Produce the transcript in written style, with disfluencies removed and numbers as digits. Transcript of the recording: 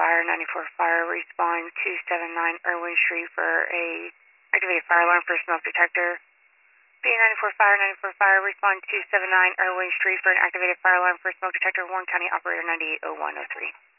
Fire, 94 Fire, respond 279 Irwin Street for a activated fire alarm for smoke detector. P94 Fire, 94 Fire, respond 279 Irwin Street for an activated fire alarm for smoke detector, Warren County Operator 980103.